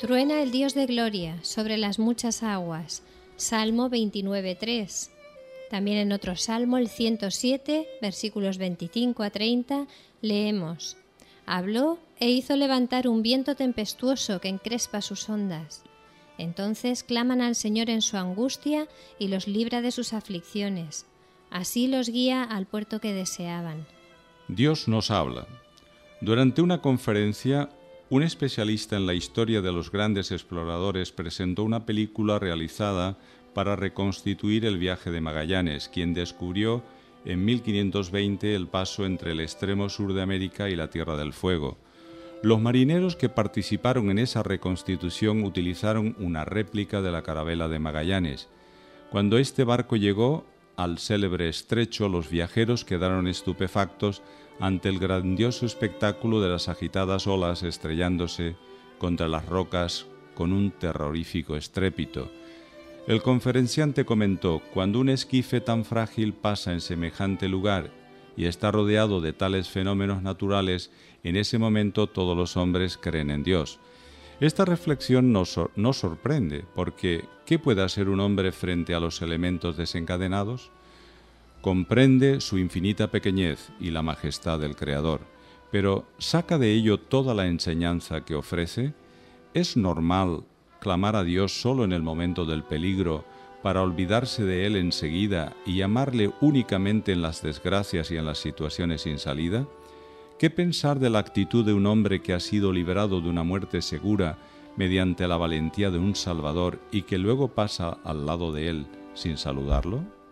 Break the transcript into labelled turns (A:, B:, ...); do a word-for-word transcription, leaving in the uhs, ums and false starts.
A: Truena el Dios de gloria sobre las muchas aguas. Salmo veintinueve, tres. También en otro salmo, el ciento siete, versículos veinticinco a treinta, leemos: Habló e hizo levantar un viento tempestuoso que encrespa sus ondas. Entonces claman al Señor en su angustia y los libra de sus aflicciones. Así los guía al puerto que deseaban.
B: Dios nos habla. Durante una conferencia, un especialista en la historia de los grandes exploradores presentó una película realizada para reconstituir el viaje de Magallanes, quien descubrió en mil quinientos veinte el paso entre el extremo sur de América y la Tierra del Fuego. Los marineros que participaron en esa reconstitución utilizaron una réplica de la carabela de Magallanes. Cuando este barco llegó al célebre estrecho, los viajeros quedaron estupefactos ante el grandioso espectáculo de las agitadas olas estrellándose contra las rocas con un terrorífico estrépito. El conferenciante comentó: cuando un esquife tan frágil pasa en semejante lugar y está rodeado de tales fenómenos naturales, en ese momento todos los hombres creen en Dios. Esta reflexión nos, sor- nos sorprende, porque ¿qué puede hacer un hombre frente a los elementos desencadenados? Comprende su infinita pequeñez y la majestad del Creador, pero ¿saca de ello toda la enseñanza que ofrece? ¿Es normal clamar a Dios solo en el momento del peligro para olvidarse de Él enseguida y llamarle únicamente en las desgracias y en las situaciones sin salida? ¿Qué pensar de la actitud de un hombre que ha sido liberado de una muerte segura mediante la valentía de un Salvador y que luego pasa al lado de Él sin saludarlo?